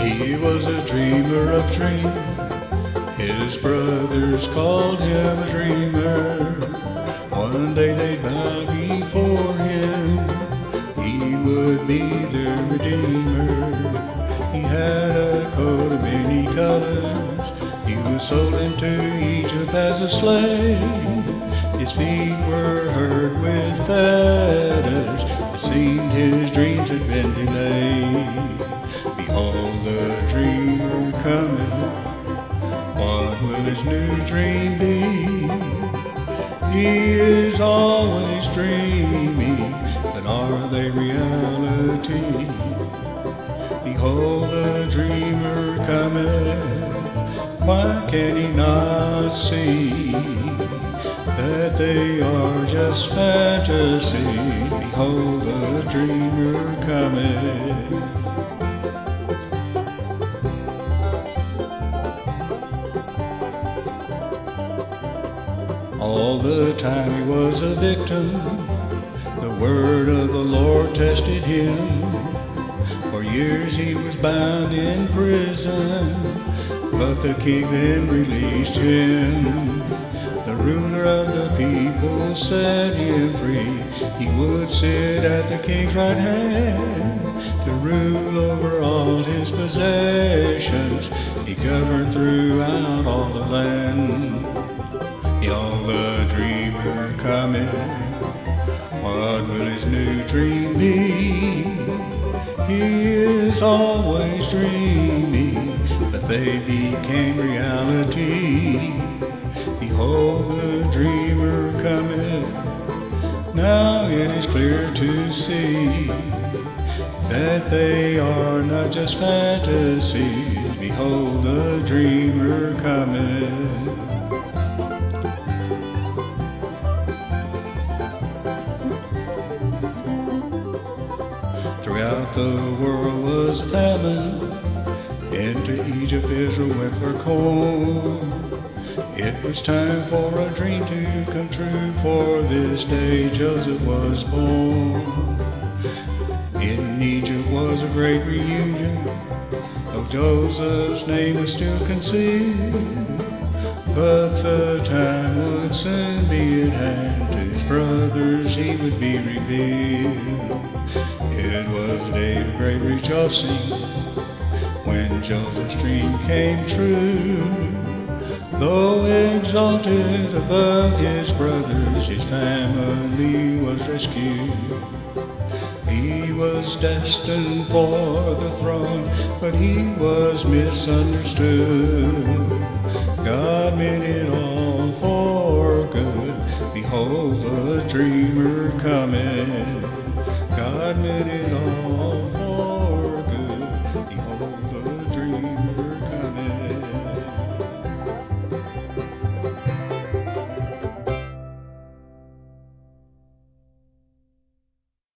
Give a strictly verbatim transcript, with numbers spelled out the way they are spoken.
He was a dreamer of dreams. His brothers called him a dreamer. One day they'd bow before him. He would be their redeemer. He had a coat of many colors. He was sold into Egypt as a slave. His feet were hurt with fetters. It seemed his dreams had been delayed. Behold, the dreamer cometh. What will his new dream be? He is always dreaming, but are they reality? Behold, the dreamer cometh. Why can he not see that they are just fantasy? Behold, the dreamer cometh. All the time he was a victim, the word of the Lord tested him. For years he was bound in prison, but the king then released him. The ruler of the people set him free. He would sit at the king's right hand to rule over all his possessions. He governed throughout all the land. Behold, the dreamer cometh. What will his new dream be? He is always dreaming, but they became reality. Behold, the dreamer cometh. Now it is clear to see that they are not just fantasies. Behold, the dreamer cometh. Throughout the world was a famine. Into Egypt Israel went for corn. It was time for a dream to come true. For this day Joseph was born. In Egypt was a great reunion, though Joseph's name was still concealed. But the time would soon be at hand. To his brothers he would be revealed. It was a day of great rejoicing when Joseph's dream came true. Though exalted above his brothers, his family was rescued. He was destined for the throne, but he was misunderstood. God meant it all for good. Behold, the dreamer cometh. God meant it